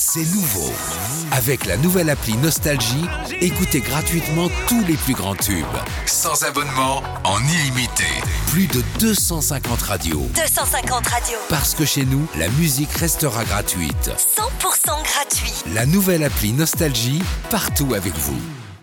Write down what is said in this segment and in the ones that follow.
c'est nouveau. Avec la nouvelle appli Nostalgie, écoutez gratuitement tous les plus grands tubes. Sans abonnement, en illimité. Plus de 250 radios. 250 radios. Parce que chez nous, la musique restera gratuite. 100% gratuit. La nouvelle appli Nostalgie, partout avec vous.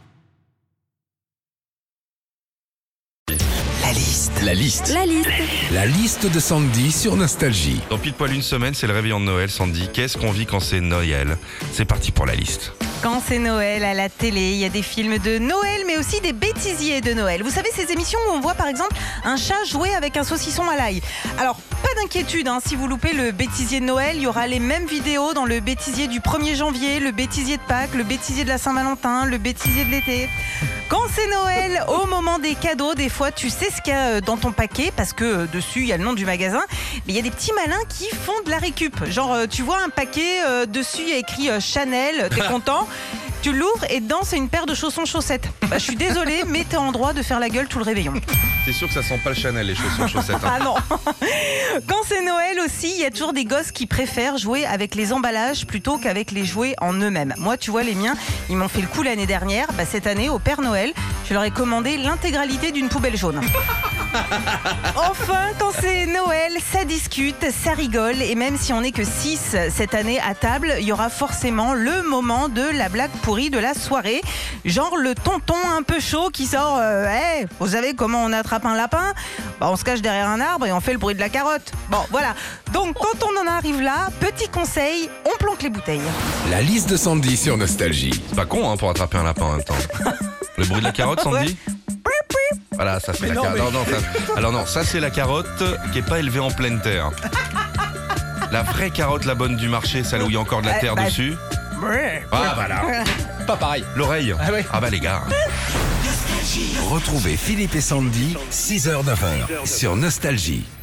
La liste de Sandy sur Nostalgie. Dans pile poil une semaine, c'est le réveillon de Noël, Sandy. Qu'est-ce qu'on vit quand c'est Noël? C'est parti pour la liste. Quand c'est Noël à la télé, il y a des films de Noël, mais aussi des bêtisiers de Noël. Vous savez, ces émissions où on voit par exemple un chat jouer avec un saucisson à l'ail. Alors, pas d'inquiétude, si vous loupez le bêtisier de Noël, il y aura les mêmes vidéos dans le bêtisier du 1er janvier, le bêtisier de Pâques, le bêtisier de la Saint-Valentin, le bêtisier de l'été. Quand c'est Noël, au moment des cadeaux, des fois, tu sais ce qu'il y a dans ton paquet, parce que dessus, il y a le nom du magasin, mais il y a des petits malins qui font de la récup. Genre, tu vois un paquet, dessus, il y a écrit Chanel, t'es content? Tu l'ouvres et dedans, c'est une paire de chaussons-chaussettes. Je suis désolée, mais t'es en droit de faire la gueule tout le réveillon. C'est sûr que ça sent pas le Chanel, les chaussons-chaussettes. Ah non. Quand c'est Noël aussi, il y a toujours des gosses qui préfèrent jouer avec les emballages plutôt qu'avec les jouets en eux-mêmes. Moi, tu vois, les miens, ils m'ont fait le coup l'année dernière. Cette année, au Père Noël, je leur ai commandé l'intégralité d'une poubelle jaune. Enfin, quand c'est Noël, ça discute, ça rigole. Et même si on n'est que 6 cette année à table, il y aura forcément le moment de la blague pourrie de la soirée. Genre le tonton un peu chaud qui sort hey, vous savez comment on attrape un lapin? On se cache derrière un arbre et on fait le bruit de la carotte. Bon, voilà. Donc, quand on en arrive là, petit conseil, on planque les bouteilles. La liste de Sandy sur Nostalgie. C'est pas con pour attraper un lapin en même temps. Le bruit de la carotte, Sandy? Voilà, ça c'est la carotte. Alors non, ça c'est la carotte qui est pas élevée en pleine terre. La vraie carotte, la bonne du marché, celle où il y a encore de la terre dessus. Ah voilà. Pas pareil. L'oreille. Ah bah les gars. Retrouvez Philippe et Sandy, 6h-9h, sur Nostalgie.